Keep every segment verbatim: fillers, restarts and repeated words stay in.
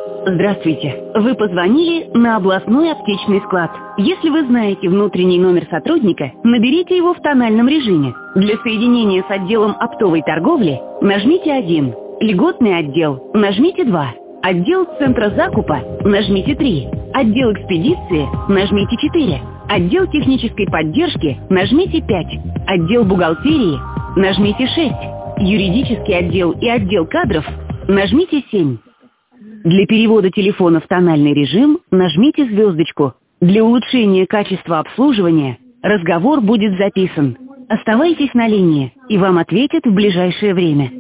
Здравствуйте. Вы позвонили на областной аптечный склад. Если вы знаете внутренний номер сотрудника, наберите его в тональном режиме. Для соединения с отделом оптовой торговли нажмите один. Льготный отдел нажмите два. Отдел центра закупа нажмите три. Отдел экспедиции нажмите четыре. Отдел технической поддержки нажмите пять. Отдел бухгалтерии нажмите шесть. Юридический отдел и отдел кадров нажмите семь. Для перевода телефона в тональный режим нажмите звездочку. Для улучшения качества обслуживания разговор будет записан. Оставайтесь на линии, и вам ответят в ближайшее время.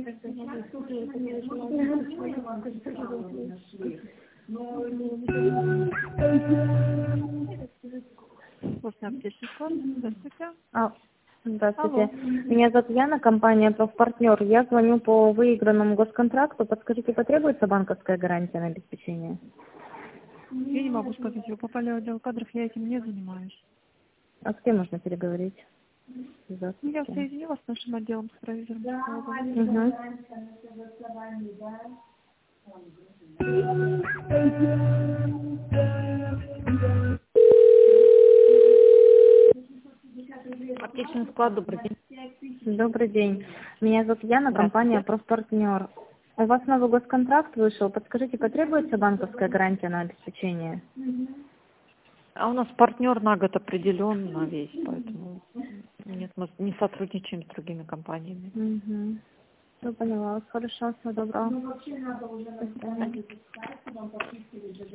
А, Здравствуйте. Меня зовут Яна, компания «Профпартнер». Я звоню по выигранному госконтракту. Подскажите, потребуется банковская гарантия на обеспечение? Я не могу сказать, вы попали в отдел кадров, я этим не занимаюсь. А с кем можно переговорить? Я соединила с нашим отделом, с провизором. Угу. Аптечный склад, добрый день. Добрый день. Меня зовут Яна, компания «Профпартнер». У вас новый госконтракт вышел. Подскажите, потребуется банковская гарантия на обеспечение? А у нас партнер на год определен на весь, поэтому нет, мы не сотрудничаем с другими компаниями. Угу. Все поняла. Хорошо, всего доброго.